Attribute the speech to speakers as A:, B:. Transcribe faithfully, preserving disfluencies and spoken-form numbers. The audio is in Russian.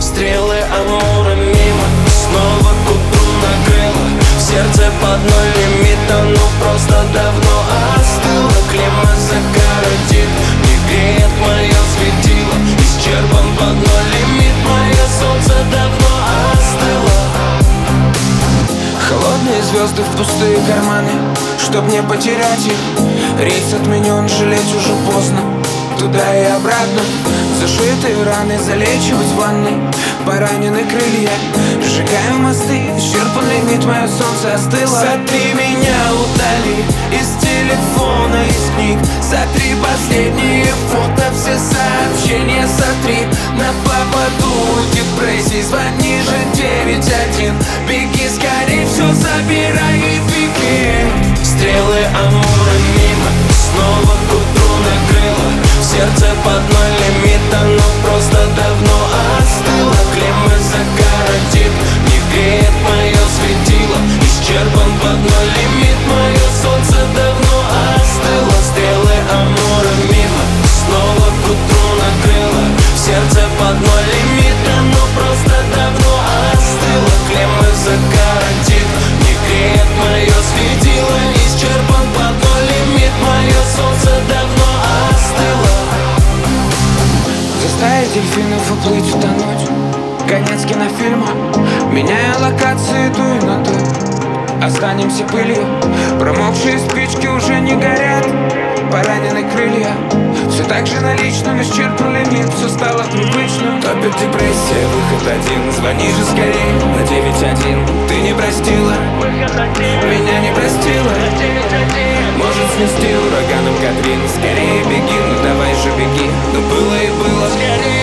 A: Стрелы амура мимо, снова к утру накрыло. В сердце под ноль лимита, ну просто давно остыло. Климат загородит, не греет мое светило. Исчерпан под ноль лимит, мое солнце давно остыло.
B: Холодные звезды в пустые карманы, чтоб не потерять их. Рейс отменен, жалеть уже поздно. Туда и обратно, зашитые раны залечивать в ванной. Поранены крылья, сжигаем мосты. Исчерпан лимит, мое солнце остыло.
A: Сотри меня удали из телефона, из книг. Сотри последние фото, все сообщения сотри. На поводу депрессии звони же девять один. Беги скорей, все забирай и беги. Стрелы амура мимо, снова к утру накрыло. В сердце под ноль лимита, но просто давно остыло. Климат загородит, не греет мое светило. Исчерпан под ноль лимит, мое солнце давно остыло. Стрелы амура мимо, снова к утру накрыло. В сердце под ноль лимита, но просто давно остыло. Климат загородит, не греет мое светило. Исчерпан под ноль лимит, мое солнце давно остыло.
B: Заставить дельфинов уплыть, утонуть. Конец кинофильма. Меняя локации, дуй на ту. Останемся пылью. Промокшие спички уже не горят. Поранены крылья. Все так же наличным, исчерпан лимит. Все стало привычным.
A: Топит депрессия, выход один. Звони же скорей на девять один. Ты не простила, меня не простила. Может снести ураганом Катрин. Скорее беги, ну давай же беги. Ну было и было.